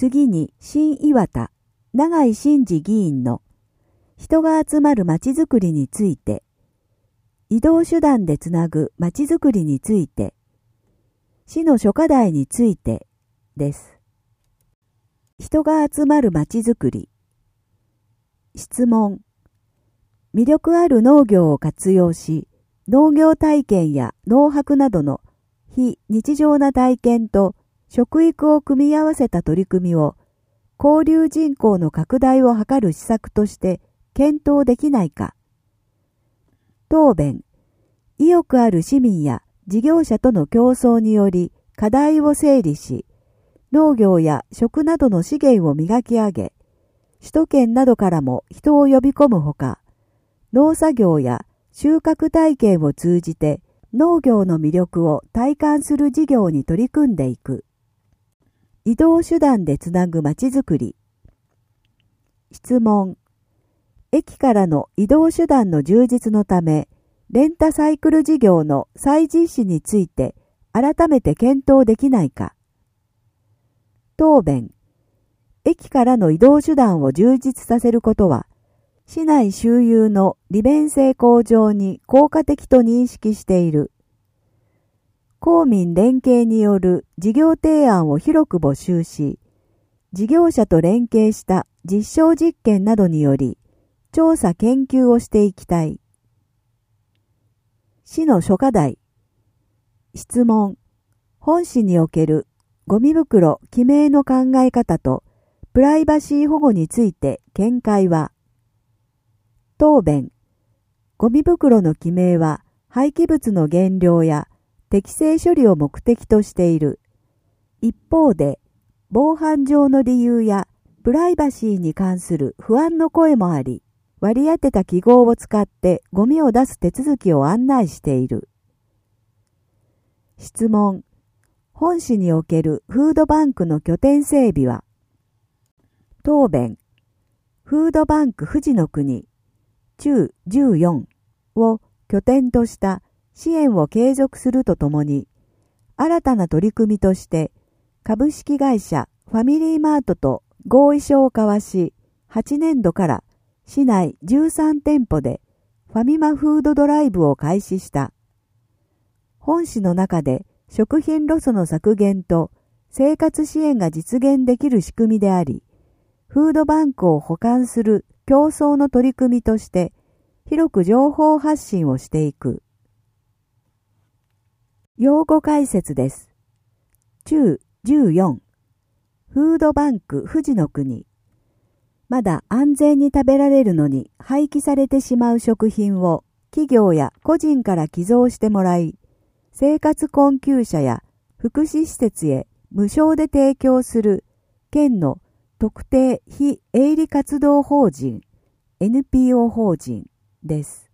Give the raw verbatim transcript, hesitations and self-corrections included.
次に新岩田、永井真司議員の人が集まるまちづくりについて、移動手段でつなぐまちづくりについて、市の諸課題についてです。人が集まるまちづくり。質問。魅力ある農業を活用し、農業体験や農泊などの非日常な体験と食育を組み合わせた取り組みを交流人口の拡大を図る施策として検討できないか。答弁。意欲ある市民や事業者との競争により課題を整理し、農業や食などの資源を磨き上げ、首都圏などからも人を呼び込むほか、農作業や収穫体験を通じて農業の魅力を体感する事業に取り組んでいく。移動手段でつなぐまちづくり。質問。駅からの移動手段の充実のため、レンタサイクル事業の再実施について改めて検討できないか。答弁。駅からの移動手段を充実させることは、市内周遊の利便性向上に効果的と認識している。公民連携による事業提案を広く募集し、事業者と連携した実証実験などにより、調査研究をしていきたい。市の諸課題。質問。本市におけるゴミ袋記名の考え方とプライバシー保護について見解は。答弁。ゴミ袋の記名は廃棄物の減量や適正処理を目的としている。一方で、防犯上の理由やプライバシーに関する不安の声もあり、割り当てた記号を使ってゴミを出す手続きを案内している。質問。本市におけるフードバンクの拠点整備は。答弁。フードバンク富士の国、中じゅうよんを拠点とした支援を継続するとともに、新たな取り組みとして株式会社ファミリーマートと合意書を交わし、はちねんどから市内じゅうさんてんぽでファミマフードドライブを開始した。本市の中で食品ロスの削減と生活支援が実現できる仕組みであり、フードバンクを補完する競争の取り組みとして広く情報発信をしていく。用語解説です。中じゅうよん。フードバンク富士の国。まだ安全に食べられるのに廃棄されてしまう食品を企業や個人から寄贈してもらい、生活困窮者や福祉施設へ無償で提供する県の特定非営利活動法人 エヌピーオー 法人です。